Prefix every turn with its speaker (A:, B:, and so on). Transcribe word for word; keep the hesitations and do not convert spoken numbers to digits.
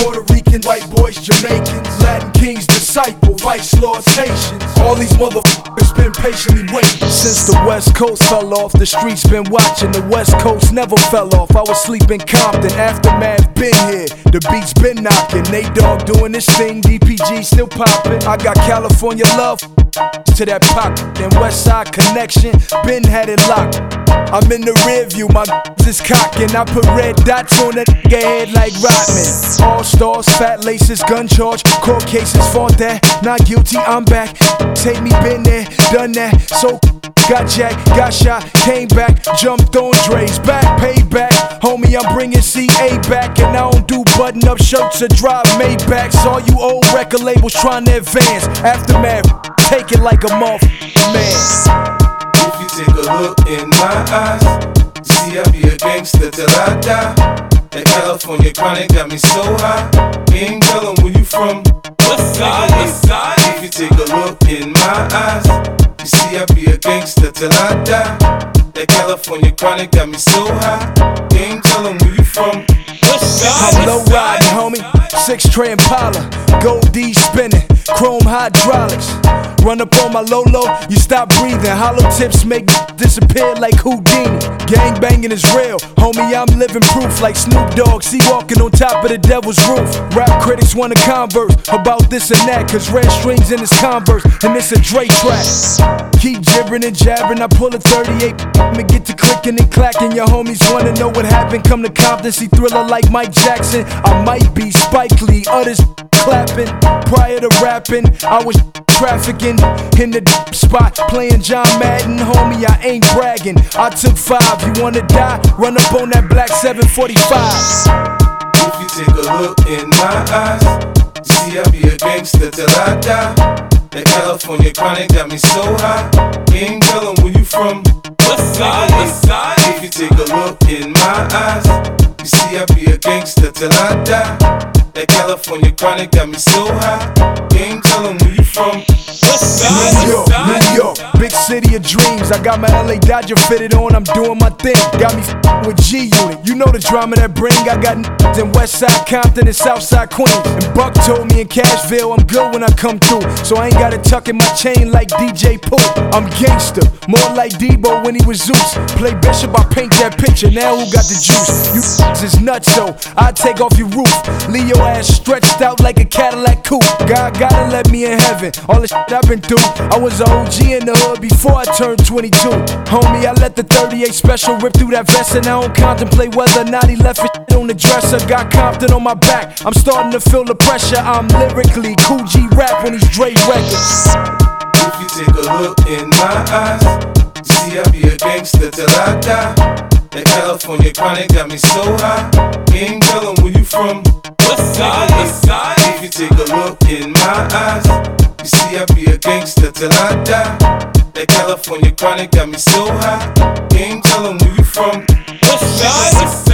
A: Puerto Rican, white boys, Jamaicans, Latin kings, disciple, vice lords, Haitians. All these motherfuckers been patiently waiting. Since the West Coast fell off, the streets been watching. The West Coast never fell off. I was sleeping Compton, Aftermath been here. The beats been knocking. Nate Dogg doing this thing, D P G still popping. I got California love to that pocket. Then West Side Connection, been had it locked. I'm in the rear view, my is cocking. I put red dots on that nigga head like Rodman. All stars, fat laces, gun charge, court cases, fought that. Not guilty, I'm back. Take me, been there, done that. So got jacked, got shot, came back, jumped on Dre's back, payback. Homie, I'm bringing C A back, and I don't do button-up shirts or drive Maybachs. All you old record labels trying to advance. Aftermath, take it like a motherfucking man.
B: If you take a look in my eyes, you see I be a gangster till I die. That California chronic got me so high. You ain't tellin' where you from. What side? What side? If you take a look in my eyes, you see I be a gangster till I die. That California chronic got me so high. You ain't tellin' where you from. What side?
A: I'm low riding, homie. Six tray Impala, gold D spinning, chrome hydraulics. Run up on my Lolo, you stop breathing. Hollow tips make disappear like Houdini. Gang banging is real, homie, I'm living proof. Like Snoop Dogg, see walking on top of the devil's roof. Rap critics wanna converse about this and that, cause red strings in his Converse, and it's a Dre track. Keep jibbering and jabbering, I pull a thirty-eight, I'ma get to clicking and clacking. Your homies wanna know what happened, come to Compton, see Thriller like Mike Jackson. I might be Spike Lee, others clapping. Prior to rapping, I was trafficking in the spot, playing John Madden. Homie, I ain't bragging, I took five. You wanna die? Run up on that black seven forty-five.
B: If you take a look in my eyes, you see I be a gangster till I die. That California chronic got me so high. You ain't tellin' where you from. What side? What side? If you take a look in my eyes, you see I be a gangster till I die. That California chronic got me so high. You ain't tellin' where you from.
A: New York, New York, big city of dreams. I got my L A Dodger fitted on, I'm doing my thing. Got me f***ing with G Unit, you know the drama that bring. I got n***s in West Side Compton and South Side Queens. And Buck told me in Cashville I'm good when I come through, so I ain't gotta tuck in my chain like D J Pooh. I'm gangster, more like Debo when he was Zeus. Play Bishop, I paint that picture, now who got the juice? You f***s is nuts, so I take off your roof. Leave your ass stretched out like a Cadillac coupe. God gotta let me in heaven, all the shit I've been through. I was an O G in the hood before I turned twenty-two. Homie, I let the thirty-eight special rip through that vest, and I don't contemplate whether or not he left it on the dresser. Got Compton on my back, I'm starting to feel the pressure. I'm lyrically Cool G rap on these Dre records.
B: If you take a look in my eyes, you see I be a gangster till I die. That California chronic got me so high. You ain't tellin' where you from. What side? What side? If you take a look in my eyes, you see I be a gangster till I die. That California chronic got me so high. You ain't tellin' where you from. What side?